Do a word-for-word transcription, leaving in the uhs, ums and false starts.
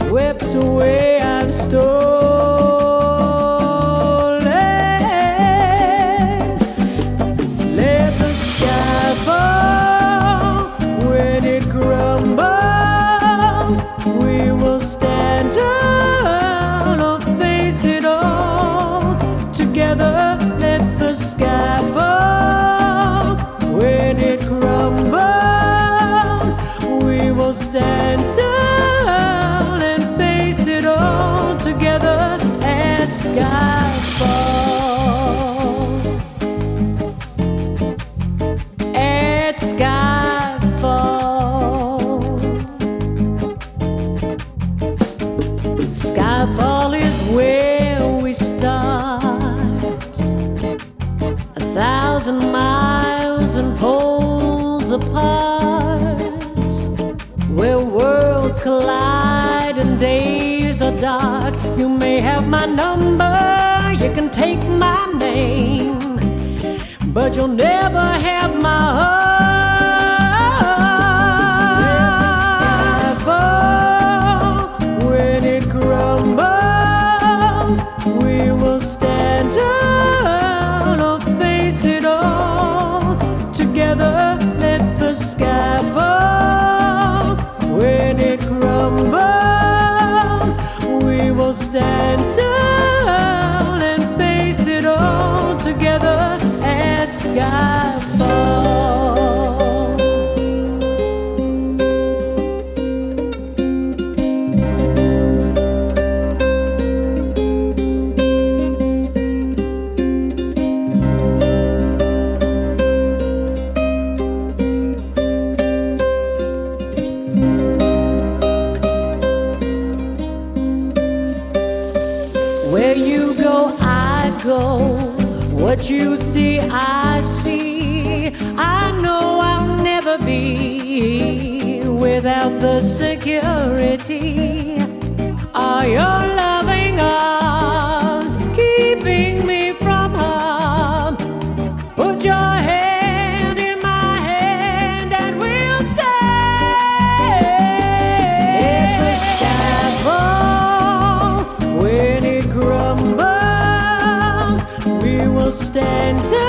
swept away, I'm stolen. Let the sky fall when it crumbles. We will stand tall or face it all together. Let the sky fall when it crumbles. We will stand tall and face it all together at skyfall. At skyfall. Skyfall is where we start, a thousand miles and poles apart, where worlds collide and days are dark. You may have my number, you can take my name, but you'll never have my heart. Skyfall when it crumbles. We will stand tall or face it all together. Let the sky fall when it crumbles. We will stand tall and face it all together at skyfall. Where you go, I go. What you see, I see. I know I'll never be without the security of your loving arms, keeping me from harm. Put your hand in my hand and we'll stay. Let the sky fall when it crumbles. We will stand